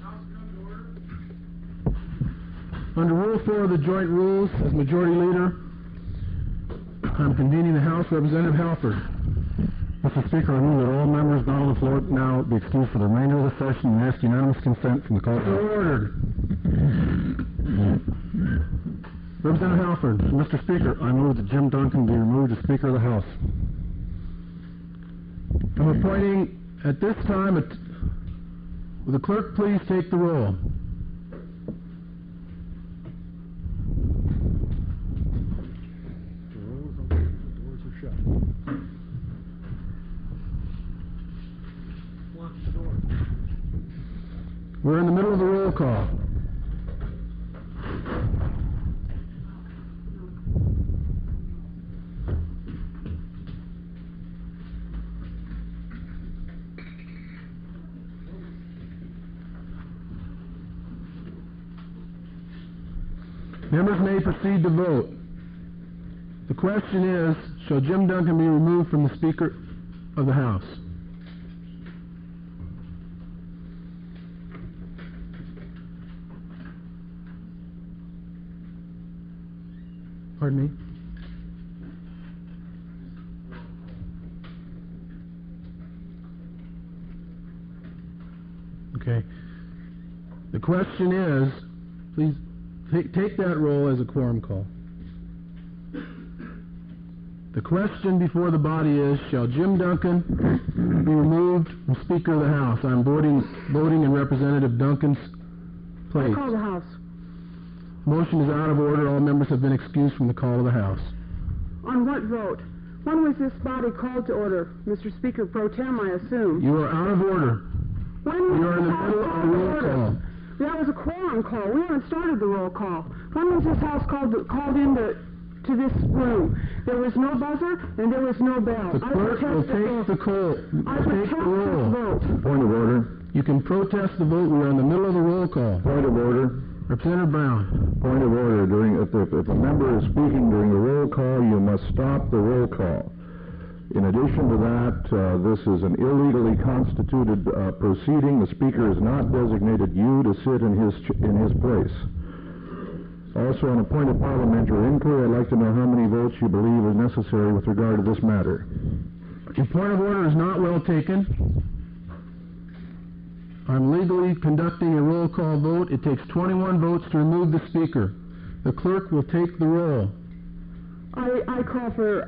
Under Rule 4 of the Joint Rules, as Majority Leader, I'm convening the House. Representative Halford. Mr. Speaker, I move that all members not on the floor now be excused for the remainder of the session and ask unanimous consent from the call. So ordered. Representative Halford. Mr. Speaker, I move that Jim Duncan be removed as Speaker of the House. I'm appointing at this time, will the clerk please take the roll? Doors are shut. Lock the door. We're in the middle of the roll call. Members may proceed to vote. The question is, shall Jim Duncan be removed from the Speaker of the House? Pardon me? Okay. The question is, please take that roll as a quorum call. The question before the body is, shall Jim Duncan be removed from Speaker of the House? I'm voting in Representative Duncan's place. I call the House. Motion is out of order. All members have been excused from the call of the House. On what vote? When was this body called to order? Mr. Speaker Pro Tem, I assume. You are out of order. When was You are in the this House middle of called a to roll order? call. That was a quorum call. We haven't started the roll call. When was this House called into this room? There was no buzzer and there was no bell. The clerk will take the roll. I protest this vote. Point of order. You can protest the vote. We are in the middle of the roll call. Point of order. Representative Brown. Point of order. If a member is speaking during the roll call, you must stop the roll call. In addition to that, this is an illegally constituted proceeding. The Speaker has not designated you to sit in his place. Also, on a point of parliamentary inquiry, I'd like to know how many votes you believe is necessary with regard to this matter. Your point of order is not well taken. I'm legally conducting a roll call vote. It takes 21 votes to remove the Speaker. The clerk will take the roll. I call for,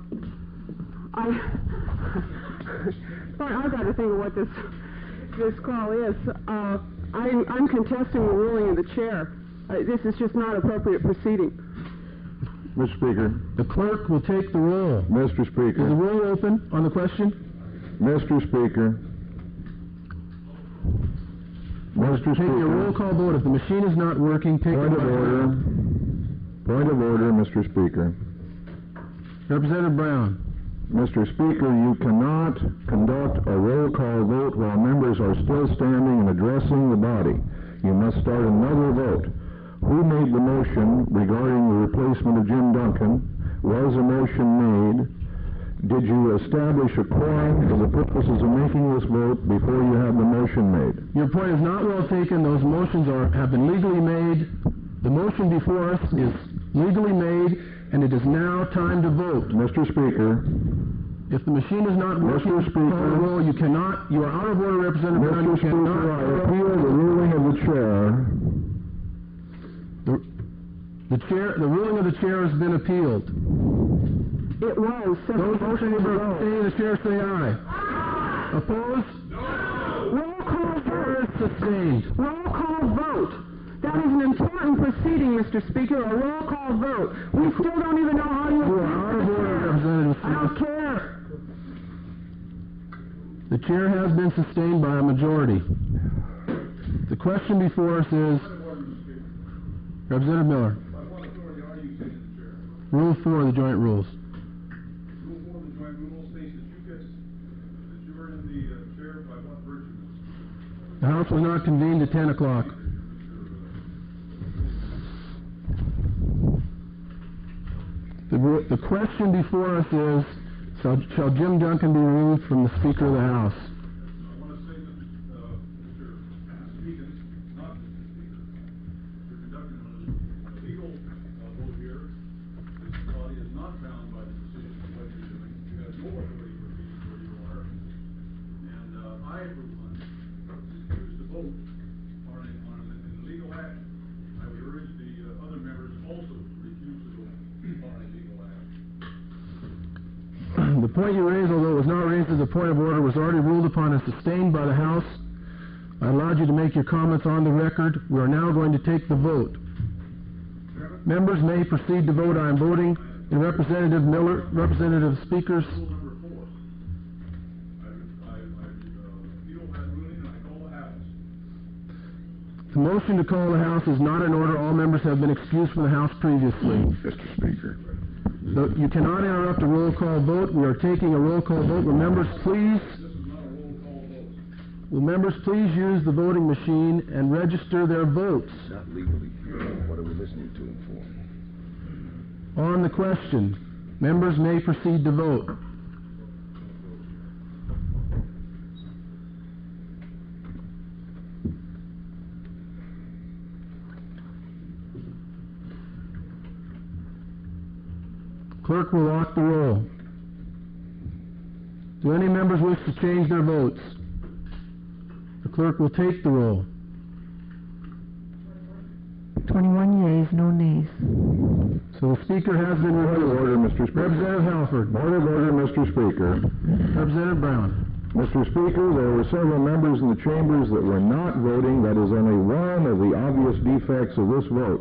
I've got to think of what this call is. I'm contesting the ruling of the chair. This is just not appropriate proceeding. Mr. Speaker. The clerk will take the roll. Mr. Speaker. Is the roll open on the question? Mr. Speaker. Mr. Take your roll call vote. If the machine is not working, take Point it of order. Point of order, Mr. Speaker. Representative Brown. Mr. Speaker, you cannot conduct a roll call vote while members are still standing and addressing the body. You must start another vote. Who made the motion regarding the replacement of Jim Duncan? Was a motion made? Did you establish a quorum for the purposes of making this vote before you have the motion made? Your point is not well taken. Those motions have been legally made. The motion before us is legally made, and it is now time to vote. Mr. Speaker. If the machine is not working, Mr. Speaker, call the roll. You cannot. You are out of order, Representative Brown. Mr. You Speaker, cannot. I appeal the ruling of the chair. The ruling of the chair has been appealed. It was. Those in favor of staying the chair say aye. Opposed? No. Roll call vote. Sustained. Roll call vote. That is an important proceeding, Mr. Speaker. A roll call vote. We still don't even know how you. You are out of order, Representative Smith. I don't care. The chair has been sustained by a majority. The question before us is, Representative Miller. By what authority are you sitting in the chair? Rule 4 of the Joint Rules. Rule 4 of the joint rule states that you are in the chair by what virtue? The House was not convened at 10 o'clock. The question before us is, shall Jim Duncan be removed from the Speaker of the House? I want to say that Mr. Stevens point you raised, although it was not raised as a point of order, was already ruled upon and sustained by the House. I allowed you to make your comments on the record. We are now going to take the vote. Members may proceed to vote. I am voting in Representative Miller, Representative Speakers. Rule number 4. I appeal that ruling and I call the House. The motion to call the House is not in order. All members have been excused from the House previously. Mr. Speaker. You cannot interrupt a roll call vote. We are taking a roll call vote. Will members please use the voting machine and register their votes? Not legally here. What are we listening to him for? On the question, members may proceed to vote. Clerk will lock the roll. Do any members wish to change their votes? The clerk will take the roll. 21 yeas, no nays. So the speaker has been Point of removed. order, Mr. Speaker. Representative Halford. Point of order, Mr. Speaker. Representative Brown. Mr. Speaker, there were several members in the chambers that were not voting. That is only one of the obvious defects of this vote.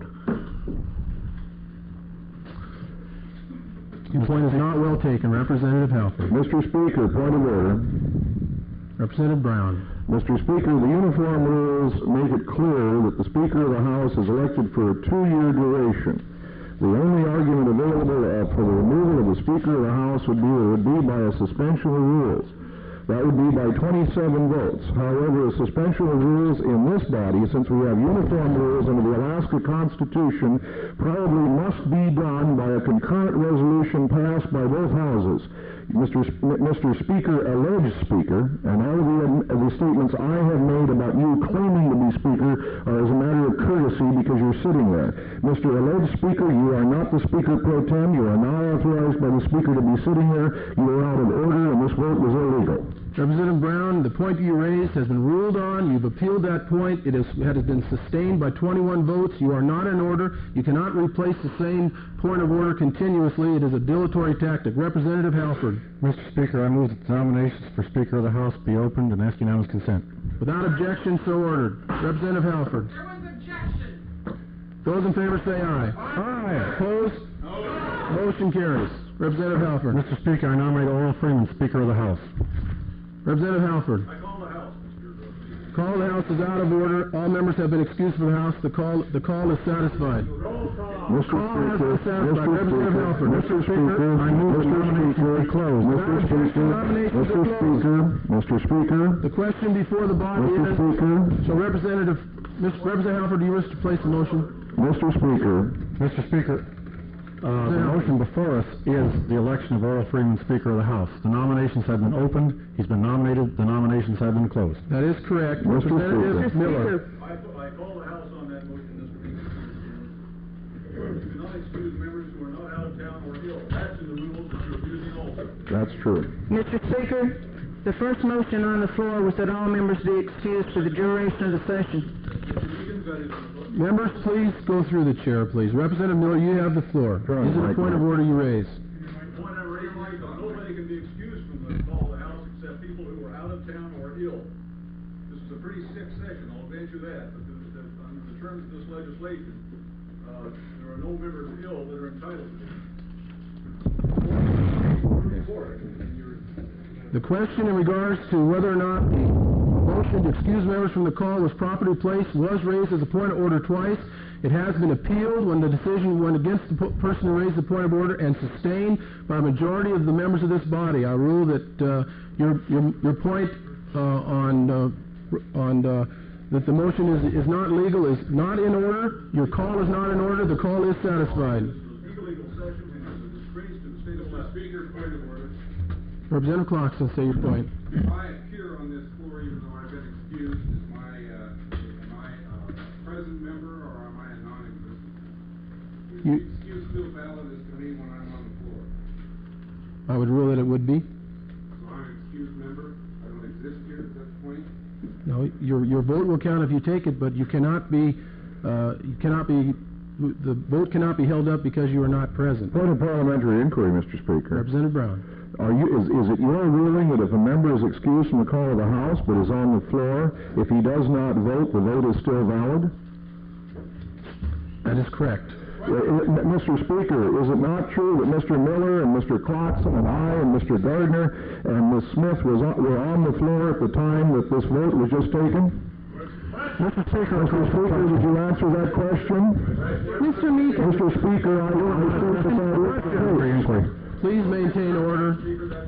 Your point is not well taken. Representative Halford. Mr. Speaker, point of order. Representative Brown. Mr. Speaker, the uniform rules make it clear that the Speaker of the House is elected for a 2-year duration. The only argument available for the removal of the Speaker of the House would be by a suspension of rules. That would be by 27 votes. However, a suspension of rules in this body, since we have uniform rules under the Alaska Constitution, probably must be done by a concurrent resolution passed by both houses. Mr. Speaker, alleged Speaker, and all of the statements I have made about you claiming to be Speaker are as a matter of courtesy because you're sitting there. Mr. Alleged Speaker, you are not the Speaker pro tem. You are not authorized by the Speaker to be sitting there. You are out of order, and this vote was illegal. Representative Brown, the point you raised has been ruled on. You've appealed that point. It has been sustained by 21 votes. You are not in order. You cannot replace the same point of order continuously. It is a dilatory tactic. Representative Halford. Mr. Speaker, I move that the nominations for Speaker of the House be opened and ask unanimous consent. Without objection, so ordered. Representative Halford. There was objection. Those in favor say aye. Aye. Opposed? Motion carries. Representative Halford. Mr. Speaker, I nominate Oral Freeman Speaker of the House. Representative Halford. I call the House, Mr. Call of the House is out of order. All members have been excused from the House. The call is satisfied. Roll call. Mr. Call has Speaker, been satisfied. Representative Halford. Mr. Speaker, I move the nominations be closed. Mr. Speaker, Nominations are Mr. Speaker, Mr. Speaker, The question before the body Mr. is, Speaker, so Representative Halford, do you wish to place a motion? Mr. Speaker, Mr. Speaker, the motion before us is the election of Oral Freeman Speaker of the House. The nominations have been opened. He's been nominated. The nominations have been closed. That is correct. Mr. Representative Speaker. Miller. I call the House on that motion, Mr. Speaker. You cannot excuse members who are not out of town or ill. That's in the rules that you're abusing also. that's true. Mr. Speaker, the first motion on the floor was that all members be excused for the duration of the session. Mr. Egan, that is, Members, please go through the chair, please. Representative Miller, you have the floor. Turn Is it the a point of mic order you raise? my point I'm raising is that nobody can be excused from the call of the House except people who are out of town or ill. This is a pretty sick session, I'll grant you that, but under the terms of this legislation, there are no members ill that are entitled to it. The question in regards to whether or not the motion to excuse members from the call was properly placed was raised as a point of order twice. It has been appealed when the decision went against the person who raised the point of order and sustained by a majority of the members of this body. I rule that your point that the motion is not legal is not in order. Your call is not in order. The call is satisfied. This is an illegal session and it's a disgrace to the state of Alaska. Speaker, point of order. Representative Clarkson, say your point. If I appear on this floor, even though I've been excused, am I a present member or am I a non-existent? Is the excuse still valid as to me when I'm on the floor? I would rule that it would be. So I'm an excused member? I don't exist here at this point? No, your vote will count if you take it, but you cannot be the vote cannot be held up because you are not present. Point of parliamentary inquiry, Mr. Speaker. Representative Brown. Is it your ruling that if a member is excused from the call of the House but is on the floor, if he does not vote, the vote is still valid? That is correct. Mr. Speaker, is it not true that Mr. Miller and Mr. Clarkson and I and Mr. Gardner and Ms. Smith were on the floor at the time that this vote was just taken? Mr. Speaker, would you answer that question? Mr. Meekins. Mr. Speaker, I think that is. Please maintain order.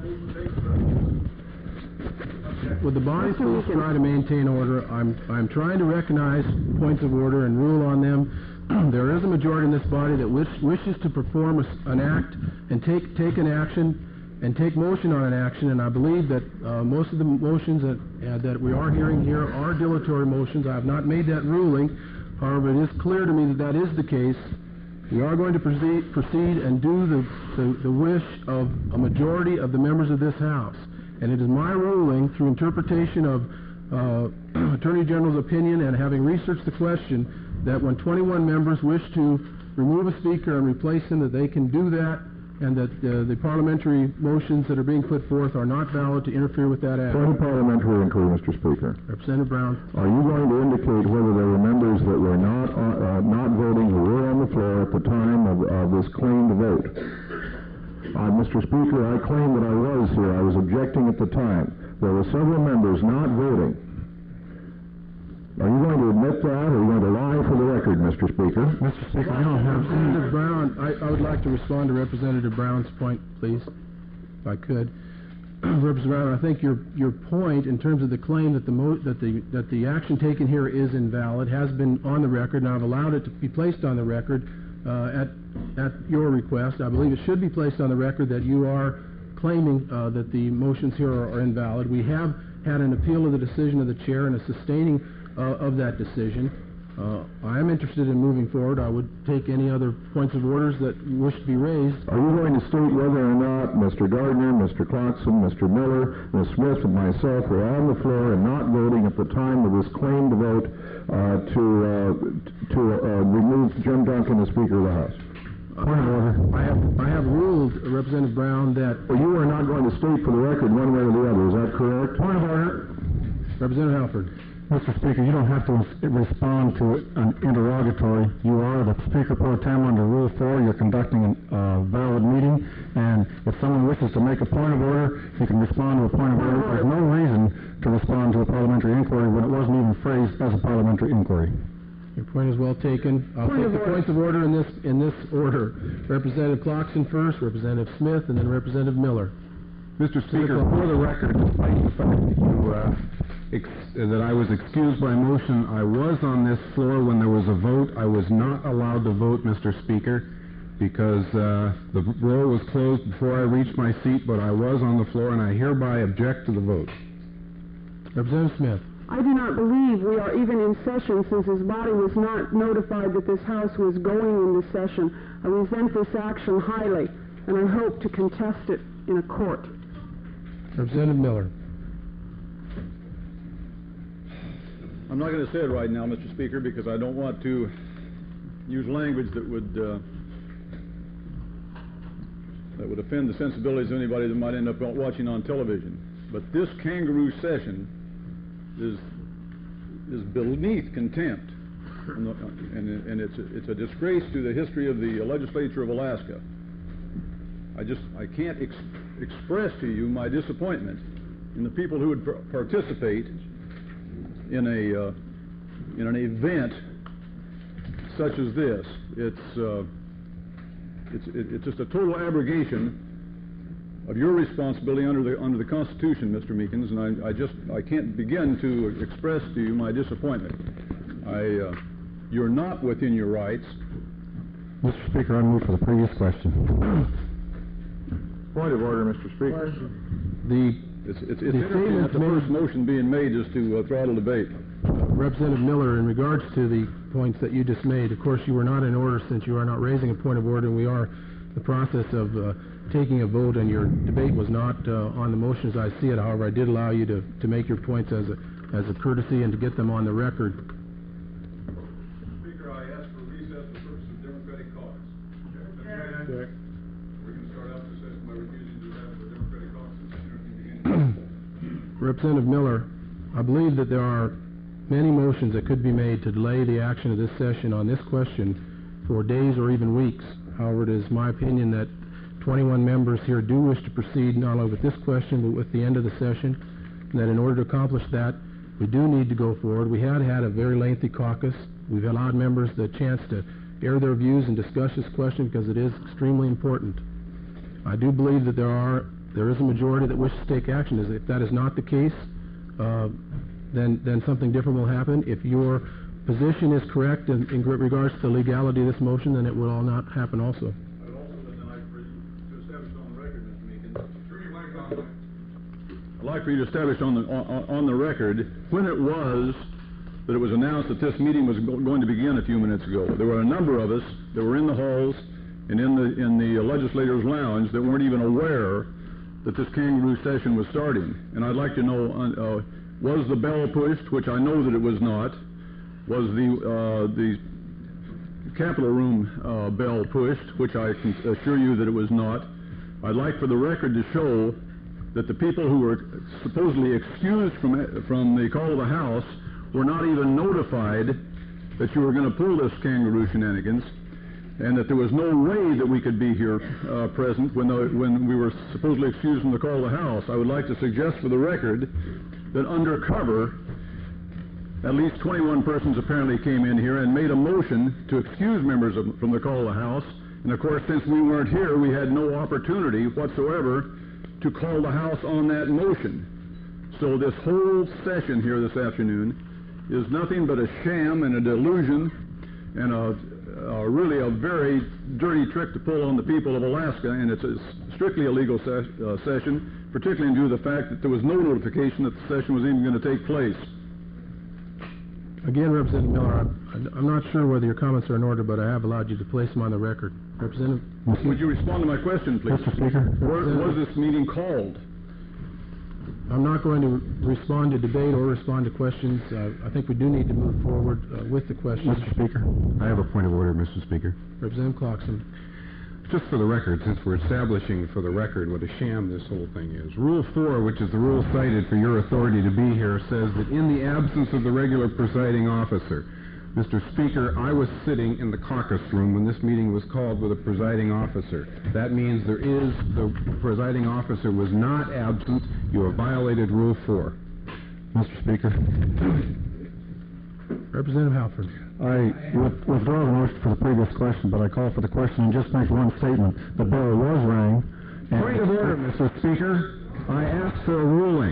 Would the body please try to maintain order? I'm trying to recognize points of order and rule on them. There is a majority in this body that wishes to perform an act and take an action and take motion on an action, and I believe that most of the motions that we are hearing here are dilatory motions. I have not made that ruling. However, it is clear to me that that is the case. We are going to proceed and do the wish of a majority of the members of this House. And it is my ruling, through interpretation of Attorney General's opinion and having researched the question, that when 21 members wish to remove a speaker and replace him, that they can do that, and that the parliamentary motions that are being put forth are not valid to interfere with that act. Point of parliamentary inquiry, Mr. Speaker. Representative Brown. Are you going to indicate whether there were members that were not voting who were on the floor at the time of this claimed vote? Mr. Speaker, I claim that I was here. I was objecting at the time. There were several members not voting. Are you going to admit that, or are you going to lie for the record, Mr. Speaker? Mr. Speaker, I don't have Representative Brown, I would like to respond to Representative Brown's point, please, if I could. Representative Brown, I think your point in terms of the claim that the action taken here is invalid has been on the record, and I've allowed it to be placed on the record at your request. I believe it should be placed on the record that you are claiming that the motions here are invalid. We have had an appeal of the decision of the chair and a sustaining of that decision. I am interested in moving forward. I would take any other points of orders that wish to be raised. Are you going to state whether or not Mr. Gardner, Mr. Clarkson, Mr. Miller, Ms. Smith, and myself were on the floor and not voting at the time of this claimed vote to remove Jim Duncan as Speaker of the House? Point of order. I have ruled, Representative Brown, that... Well, you are not going to state for the record one way or the other. Is that correct? Point of order. Representative Halford. Mr. Speaker, you don't have to respond to an interrogatory. You are the Speaker Pro Tem under Rule 4. You're conducting a valid meeting, and if someone wishes to make a point of order, you can respond to a point of order. There's no reason to respond to a parliamentary inquiry when it wasn't even phrased as a parliamentary inquiry. Your point is well taken. I'll take the points of order in this order. Representative Clarkson first, Representative Smith, and then Representative Miller. Mr. Speaker, for the record, despite the fact that I was excused by motion, I was on this floor when there was a vote. I was not allowed to vote, Mr. Speaker, because the roll was closed before I reached my seat, but I was on the floor, and I hereby object to the vote. Representative Smith. I do not believe we are even in session, since this body was not notified that this House was going into session. I resent this action highly, and I hope to contest it in a court. Representative Miller. I'm not going to say it right now, Mr. Speaker, because I don't want to use language that would offend the sensibilities of anybody that might end up watching on television. But this kangaroo session is beneath contempt, and it's a disgrace to the history of the legislature of Alaska. I can't express to you my disappointment in the people who would participate in an event such as this. It's just a total abrogation of your responsibility under the Constitution, Mr. Meekins, and I can't begin to express to you my disappointment. You're not within your rights. Mr. Speaker, I move for the previous question. Point of order, Mr. Speaker. It's interesting that the first motion being made is to throttle debate. Representative Miller, in regards to the points that you just made, of course you were not in order since you are not raising a point of order, and we are in the process of taking a vote, and your debate was not on the motion as I see it. However, I did allow you to make your points as a courtesy and to get them on the record. Speaker, I ask for recess for purposes of Representative Miller, I believe that there are many motions that could be made to delay the action of this session on this question for days or even weeks. However, it is my opinion that 21 members here do wish to proceed not only with this question but with the end of the session, and that in order to accomplish that, we do need to go forward. We had a very lengthy caucus. We've allowed members the chance to air their views and discuss this question because it is extremely important. I do believe that there is a majority that wishes to take action. If that is not the case, then something different will happen. If your position is correct in regards to the legality of this motion, then it will all not happen also. I'd also then like for you to establish on the record, Mr. Meekins. Turn your mic on, Mike. I'd like for you to establish on the record when it was that it was announced that this meeting was going to begin a few minutes ago. There were a number of us that were in the halls and in the legislators' lounge that weren't even aware that this kangaroo session was starting. And I'd like to know, was the bell pushed, which I know that it was not? Was the Capitol Room bell pushed, which I can assure you that it was not? I'd like for the record to show that the people who were supposedly excused from the call of the House were not even notified that you were going to pull this kangaroo shenanigans, and that there was no way that we could be here present when we were supposedly excused from the call of the House. I would like to suggest for the record that undercover, at least 21 persons apparently came in here and made a motion to excuse members from the call of the House. And of course, since we weren't here, we had no opportunity whatsoever to call the House on that motion. So this whole session here this afternoon is nothing but a sham and a delusion and really a very dirty trick to pull on the people of Alaska, and it's a strictly illegal session, particularly in view of the fact that there was no notification that the session was even going to take place. Again, Representative Miller, I'm not sure whether your comments are in order, but I have allowed you to place them on the record. Representative? Would you respond to my question, please? Mr. Speaker? Where was this meeting called? I'm not going to respond to debate or respond to questions. I think we do need to move forward with the questions. Mr. Speaker? I have a point of order, Mr. Speaker. Representative Clarkson. Just for the record, since we're establishing for the record what a sham this whole thing is, Rule 4, which is the rule cited for your authority to be here, says that in the absence of the regular presiding officer, Mr. Speaker, I was sitting in the caucus room when this meeting was called with a presiding officer. That means the presiding officer was not absent. You have violated Rule 4. Mr. Speaker? Representative Halford. I withdraw the motion for the previous question, but I call for the question and just make one statement. The bell was rang. Point of order, Mr. Speaker. I asked for a ruling.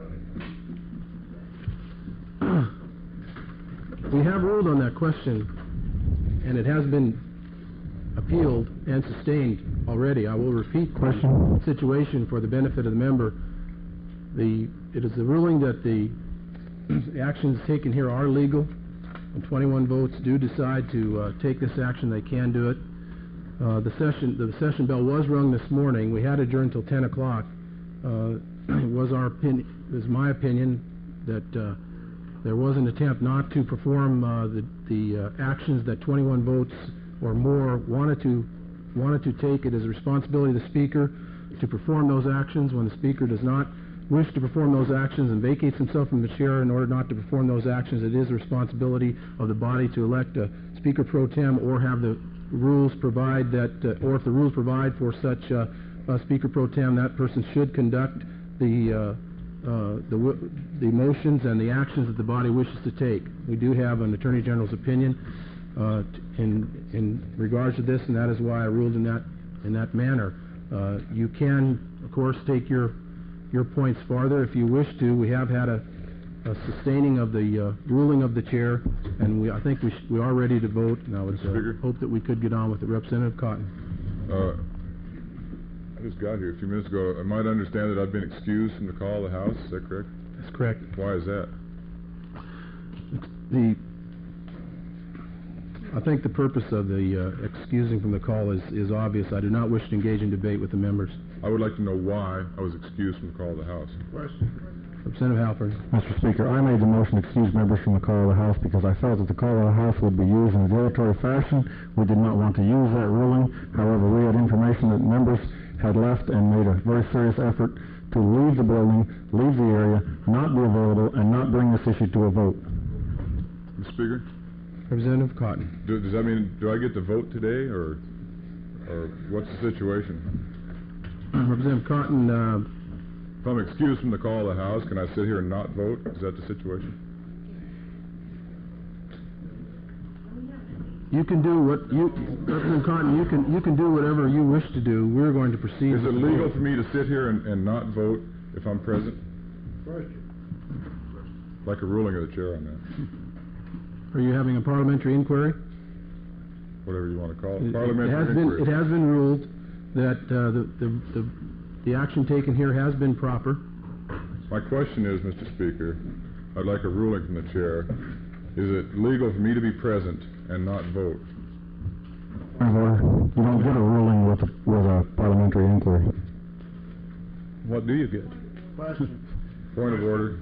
We have ruled on that question, and it has been appealed and sustained already. I will repeat the situation for the benefit of the member. It is the ruling that the actions taken here are legal. When 21 votes do decide to take this action, they can do it. The session bell was rung this morning. We had adjourned until 10 o'clock. It was my opinion that there was an attempt not to perform the actions that 21 votes or more wanted to take. It is a responsibility of the Speaker to perform those actions. When the Speaker does not wish to perform those actions and vacates himself from the chair in order not to perform those actions, it is the responsibility of the body to elect a Speaker pro tem or have the rules provide that, or if the rules provide for such a Speaker pro tem, that person should conduct the motions and the actions that the body wishes to take. We do have an Attorney General's opinion in regards to this, and that is why I ruled in that manner. You can, of course, take your points farther if you wish to. We have had a sustaining of the ruling of the chair, and I think we are ready to vote. And I would hope that we could get on with it. Representative Cotton. I just got here a few minutes ago. I might understand that I've been excused from the call of the House. Is that correct? That's correct. Why is that? I think the purpose of the excusing from the call is obvious. I do not wish to engage in debate with the members. I would like to know why I was excused from the call of the House. Representative Halpern. Mr. Speaker, I made the motion to excuse members from the call of the House because I felt that the call of the House would be used in a dilatory fashion. We did not want to use that ruling. However, we had information that members had left and made a very serious effort to leave the building, leave the area, not be available, and not bring this issue to a vote. Mr. Speaker, Representative Cotton. does that mean, do I get to vote today, or what's the situation? Representative Cotton, If I'm excused from the call of the House, can I sit here and not vote? Is that the situation? you can do what Representative Cotton, you can do whatever you wish to do. We're going to proceed. Is with it the legal vote. for me to sit here and not vote if I'm present? Like a ruling of the chair on that, Are you having a parliamentary inquiry? whatever you want to call it. It Parliamentary has inquiry. been ruled that the action taken here has been proper. My question is, Mr. Speaker, I'd like a ruling from the chair. Is it legal for me to be present and not vote? Point of order. You don't get a ruling with a parliamentary inquiry. What do you get? Point of order.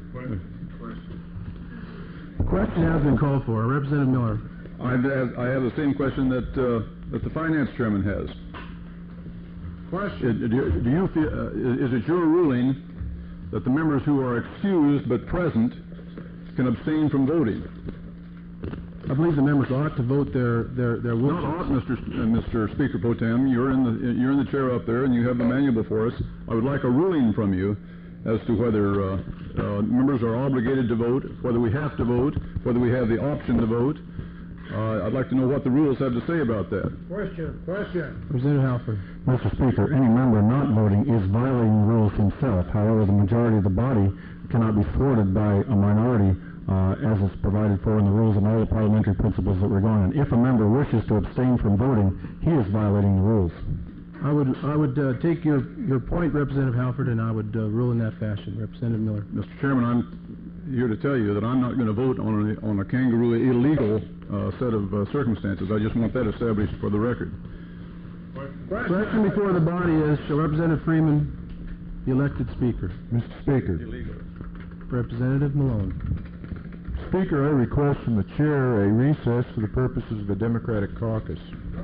The question has been called for. Representative Miller. I have the same question that the finance chairman has. Question. Do you feel, is it your ruling that the members who are excused but present can abstain from voting? I believe the members ought to vote their wishes. Not ought, Mr. Speaker Pro Tem. You're in the chair up there, and you have the manual before us. I would like a ruling from you as to whether members are obligated to vote, whether we have to vote, whether we have the option to vote. I'd like to know what the rules have to say about that. Question. Representative Halford. Mr. Speaker, any member not voting is violating the rules himself. However, the majority of the body cannot be thwarted by a minority, as is provided for in the rules and all the parliamentary principles that we're going on. If a member wishes to abstain from voting, he is violating the rules. I would take your point, Representative Halford, and I would rule in that fashion. Representative Miller. Mr. Chairman, I'm here to tell you that I'm not going to vote on a kangaroo illegal set of circumstances. I just want that established for the record. Question before the body is, shall Representative Freeman be elected Speaker? Mr. Speaker. Representative Malone. Speaker, I request from the chair a recess for the purposes of the Democratic caucus.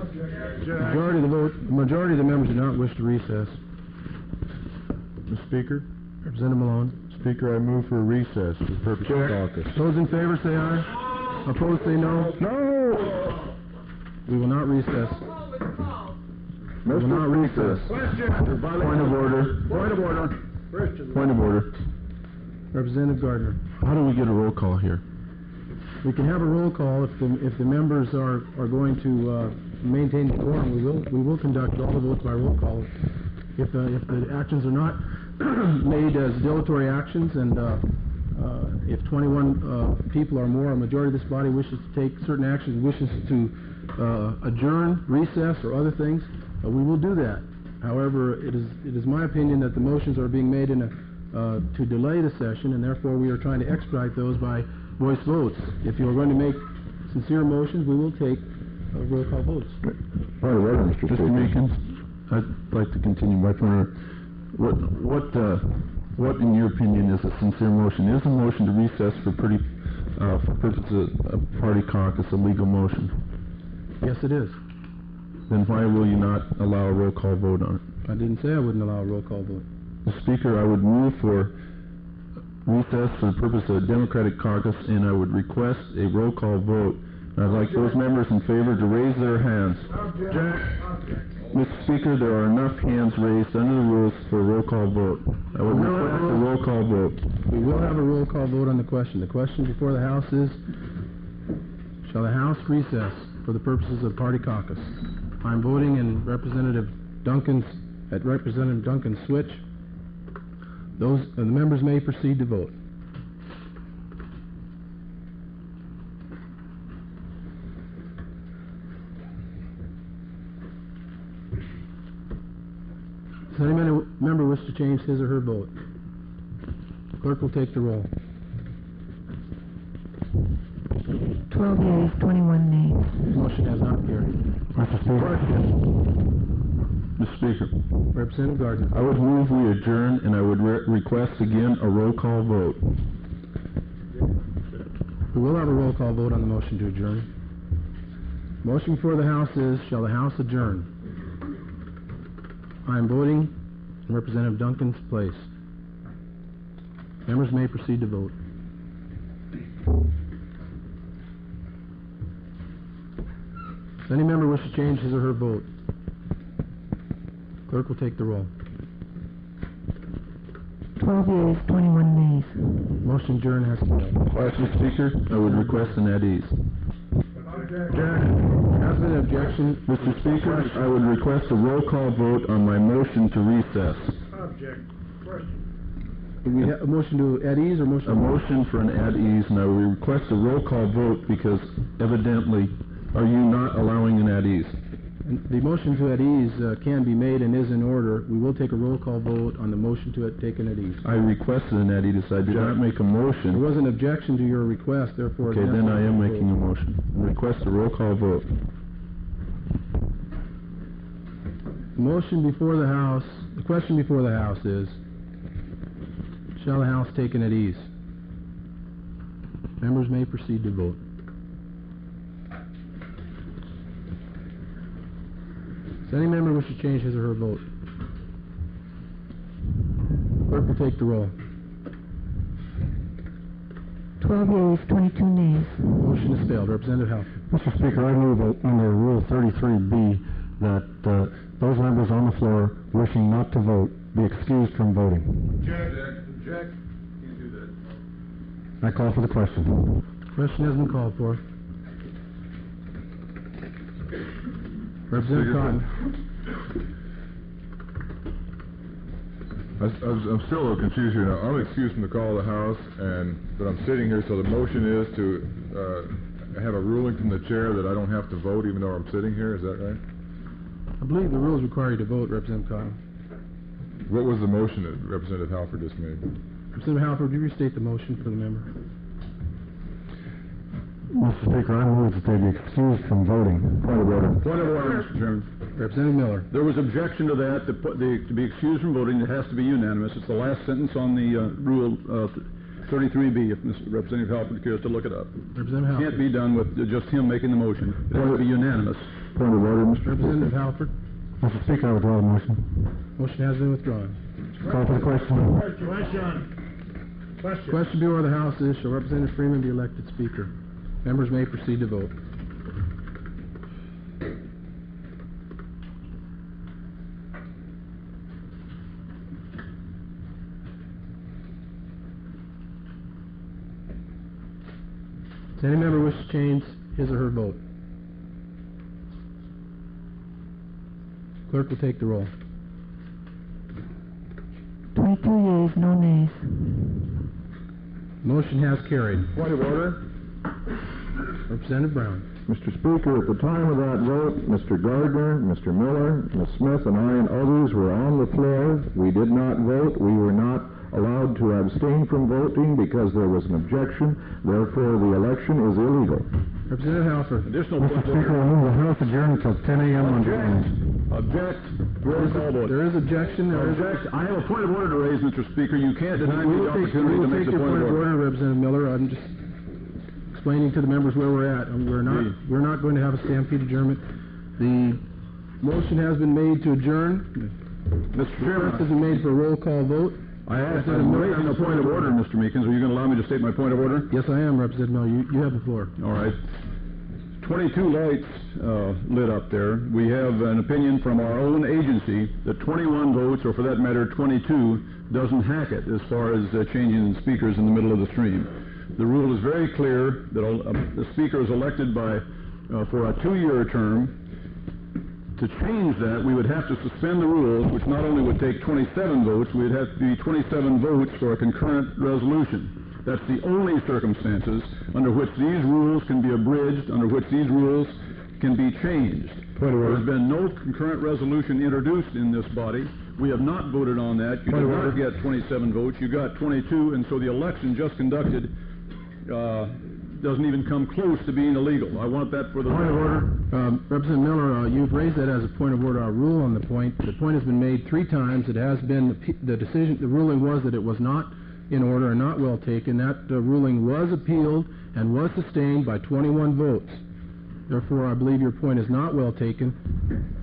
Majority of the members do not wish to recess. Mr. Speaker. Representative Malone. Speaker, I move for a recess for the purpose of caucus. Those in favor say aye. Opposed say no. No! We will not recess. We will not recess. Point of order. Point of order. Point of order. Representative Gardner. How do we get a roll call here? We can have a roll call if the members are going to maintain the quorum. We will conduct all the votes by roll call. If the actions are not made as dilatory actions, and if 21 people or more, a majority of this body wishes to take certain actions, wishes to adjourn, recess, or other things, we will do that. However, it is my opinion that the motions are being made to delay the session, and therefore we are trying to expedite those by voice votes. If you are going to make sincere motions, we will take roll call votes. Point of order, Mr. Speaker. Mr. Meekins, I'd like to continue my point. What, in your opinion, is a sincere motion? Is a motion to recess for purposes of party caucus a legal motion? Yes, it is. Then why will you not allow a roll call vote on it? I didn't say I wouldn't allow a roll call vote. Mr. Speaker, I would move for recess for the purpose of the Democratic caucus, and I would request a roll call vote. I'd like those members in favor to raise their hands. Mr. Speaker, there are enough hands raised under the rules for a roll call vote. I would request a roll call vote. We will have a roll call vote on the question. The question before the House is, shall the House recess for the purposes of party caucus? I'm voting in Representative Duncan's switch. The members may proceed to vote. Does any member wish to change his or her vote? Clerk will take the roll. 12 yeas, 21 nays. Motion has not carried. Mr. Speaker, Representative Gardner. I would move we adjourn, and I would request again a roll call vote. We will have a roll call vote on the motion to adjourn. Motion before the House is, shall the House adjourn? I am voting in Representative Duncan's place. Members may proceed to vote. Does any member wish to change his or her vote? Clerk will take the roll. 12 yeas, 21 nays. Motion adjourned has failed. Mr. Speaker, I would request an at ease. Has been an objection. Mr. Speaker, I would request a roll call vote on my motion to recess. Do we have a motion to at ease or motion? A motion for an at ease, and I would request a roll call vote because evidently, are you not allowing an at ease? The motion to at ease can be made and is in order. We will take a roll call vote on the motion to take an at ease. I requested an at ease. I did not make a motion. There was an objection to your request, therefore... Okay, then I am making a motion. Request a roll call vote. The motion before the House, the question before the House is, shall the House take an at ease? Members may proceed to vote. Does any member wish to change his or her vote? Clerk will take the roll. 12 yeas, 22 nays. Motion is failed. Representative Halper. Mr. Speaker, I move that under Rule 33B that those members on the floor wishing not to vote be excused from voting. Jack, can't do that. I call for the question. Question has been called for. Representative Cotton. I'm still a little confused here now. I'm excused from the call of the House, but I'm sitting here, so the motion is to have a ruling from the chair that I don't have to vote even though I'm sitting here. Is that right? I believe the rules require you to vote, Representative Cotton. What was the motion that Representative Halford just made? Representative Halford, would you restate the motion for the member? Mr. Speaker, I move that they be excused from voting. Point of order. Point of order, Mr. Chairman. Representative Miller. There was objection to that, to be excused from voting. It has to be unanimous. It's the last sentence on the rule 33B, if Representative Halford cares to look it up. Representative Halford. Can't be done with just him making the motion. It has to be unanimous. Point of order, Mr. Representative Halford. Mr. Speaker, I withdraw the motion. Motion has been withdrawn. Call for the question. Question before the House is, shall Representative Freeman be elected Speaker? Members may proceed to vote. Does any member wish to change his or her vote? Clerk will take the roll. 22 yeas, no nays. Motion has carried. Point of order. Representative Brown. Mr. Speaker, at the time of that vote, Mr. Gardner, Mr. Miller, Ms. Smith, and I and others were on the floor. We did not vote. We were not allowed to abstain from voting because there was an objection. Therefore, the election is illegal. Representative Halford. Additional Mr. point of Speaker, I order. move the House adjourn until 10 a.m. on Monday. Object. Roll call vote. There is objection. Object. I have a point of order to raise, Mr. Speaker. You can't deny We me the will take opportunity to make the your point of order. Representative Miller. I'm just explaining to the members where we're at. We're not going to have a stampede adjournment. The motion has been made to adjourn. Mr. Chairman, Request has been made for a roll call vote. I'm raising a point of order, Mr. Meekins. Are you going to allow me to state my point of order? Yes, I am, Representative Miller. You have the floor. All right. 22 lights lit up there. We have an opinion from our own agency that 21 votes, or for that matter 22, doesn't hack it as far as changing the speakers in the middle of the stream. The rule is very clear that the speaker is elected for a 2-year term. To change that, we would have to suspend the rules, which not only would take 27 votes, we'd have to be 27 votes for a concurrent resolution. That's the only circumstances under which these rules can be abridged, under which these rules can be changed. There's been no concurrent resolution introduced in this body. We have not voted on that. You did not get 27 votes. You got 22, and so the election just conducted doesn't even come close to being illegal. I want that for the point of order. Representative Miller, you've raised that as a point of order. Our rule on the point. The point has been made 3 times. It has been the decision. The ruling was that it was not in order and not well taken. That ruling was appealed and was sustained by 21 votes. Therefore, I believe your point is not well taken.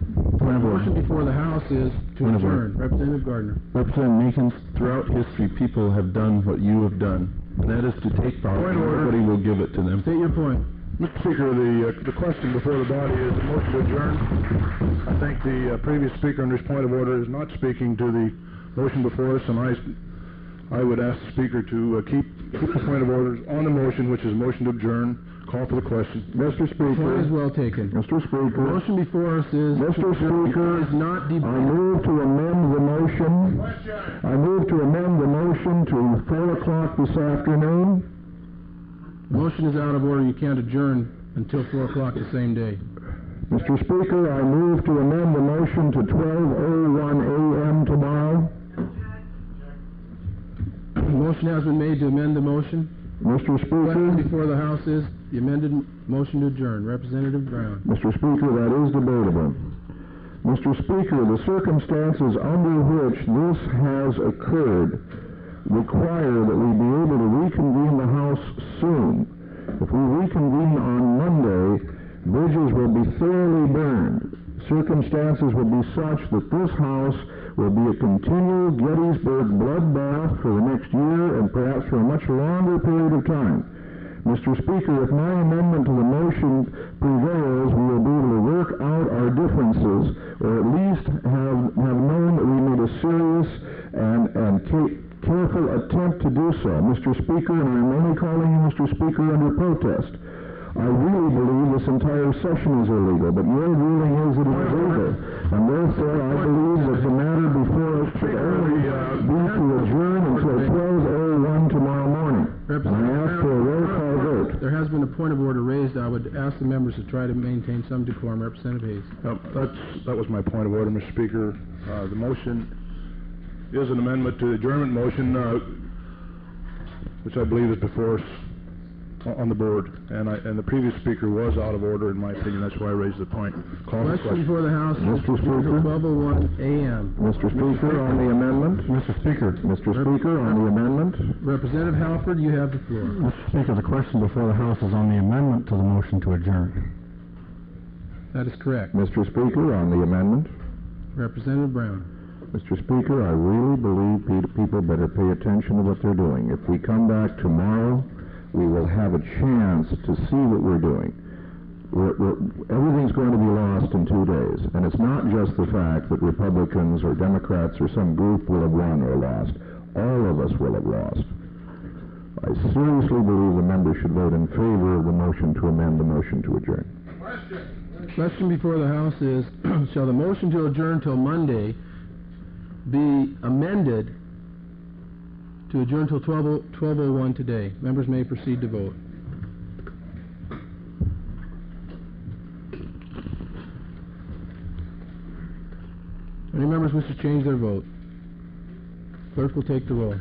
Point of The order. motion before the House is to Point of order. adjourn. Representative Gardner. Representative Meekins, throughout history, people have done what you have done, and that is to take power, Point and of order. nobody will give it to them. State your point. Mr. Speaker, the question before the body is a motion to adjourn. I think the previous speaker under his point of order is not speaking to the motion before us, and I would ask the speaker to keep the point of order on the motion, which is a motion to adjourn. Call for the question. Mr. Speaker. Point is well taken. Mr. Speaker. The motion before us is Mr. Speaker, is not I debated. move to amend the motion. I move to amend the motion to 4 o'clock this afternoon. The motion is out of order. You can't adjourn until 4 o'clock the same day. Mr. Speaker, I move to amend the motion to 12:01 a.m. tomorrow. The motion has been made to amend the motion. Mr. Question Speaker, before the House is the amended motion to adjourn. Representative Brown. Mr. Speaker, that is debatable. Mr. Speaker, the circumstances under which this has occurred require that we be able to reconvene the House soon. If we reconvene on Monday, bridges will be thoroughly burned. Circumstances will be such that this House will be a continual Gettysburg bloodbath for the next year and perhaps for a much longer period of time. Mr. Speaker, if my amendment to the motion prevails, we will be able to work out our differences, or at least have known that we made a serious and careful attempt to do so. Mr. Speaker, and I'm only calling you Mr. Speaker under protest, I really believe this entire session is illegal, but your ruling is that it is legal. And therefore, I believe that the matter before us should only be to adjourn until 12:01 tomorrow morning. And I ask for a roll call vote. There has been a point of order raised. I would ask the members to try to maintain some decorum. Representative Hayes. That was my point of order, Mr. Speaker. The motion is an amendment to the adjournment motion, which I believe is before us on the board, and the previous speaker was out of order in my opinion. That's why I raised the point. Call the Question question. before the House Mr. is Speaker. 12:01 a.m. Mr. Speaker, on the amendment. Mr. Speaker. Mr. Speaker, on the amendment. Representative Halford, you have the floor. Mr. Speaker, the question before the House is on the amendment to the motion to adjourn. That is correct. Mr. Speaker, on the amendment. Representative Brown. Mr. Speaker, I really believe people better pay attention to what they're doing. If we come back tomorrow, we will have a chance to see what we're doing. Everything's going to be lost in 2 days. And it's not just the fact that Republicans or Democrats or some group will have won or lost. All of us will have lost. I seriously believe the members should vote in favor of the motion to amend the motion to adjourn. Question before the House is, shall the motion to adjourn till Monday be amended to adjourn till 12:01 today? Members may proceed to vote. Any members wish to change their vote? Clerk will take the roll.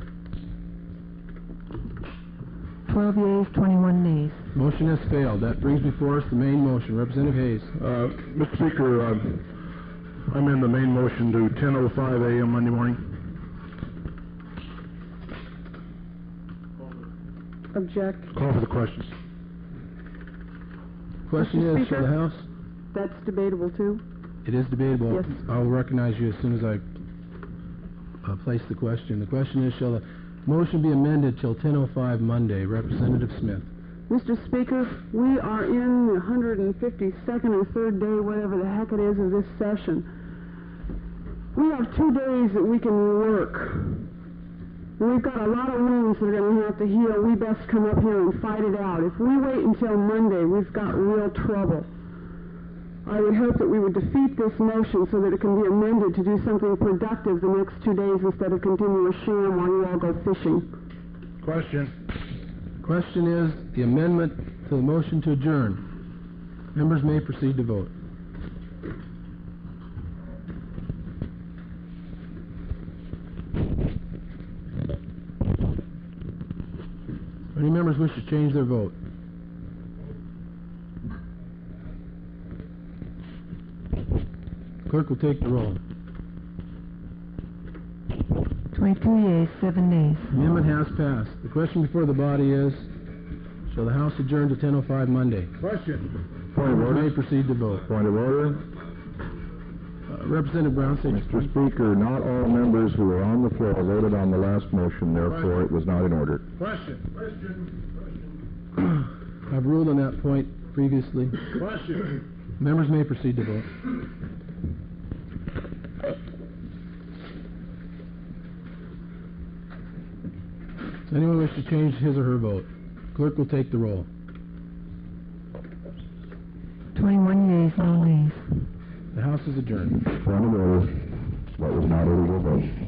12 yeas, 21 nays. Motion has failed. That brings before us the main motion. Representative Hayes. Mr. Speaker, I'm in the main motion to 10:05 a.m. Monday morning. Object. Call for the questions. Question Mr. is, shall the Speaker? House... That's debatable too? It is debatable. Yes. I'll recognize you as soon as I place the question. The question is, shall the motion be amended till 10:05 Monday? Representative Smith. Mr. Speaker, we are in the 152nd or 3rd day, whatever the heck it is, of this session. We have 2 days that we can work. And we've got a lot of wounds that are going to have to heal. We best come up here and fight it out. If we wait until Monday, we've got real trouble. I would hope that we would defeat this motion so that it can be amended to do something productive the next 2 days instead of continue a sham while you all go fishing. Question. Question is the amendment to the motion to adjourn. Members may proceed to vote. Any members wish to change their vote? Clerk will take the roll. 22 yeas, 7 nays. Amendment has passed. The question before the body is, shall the House adjourn to 10:05 Monday? Question. Point of Members order. may proceed to vote. Point of order. Representative Brown, state your Mr. point. Speaker, not all members who were on the floor voted on the last motion, therefore it was not in order. Question. I've ruled on that point previously. Question. Members may proceed to vote. Does anyone wish to change his or her vote? Clerk will take the roll. 21 yeas, no nays. The House is adjourned. Point of order. That was not a legal vote.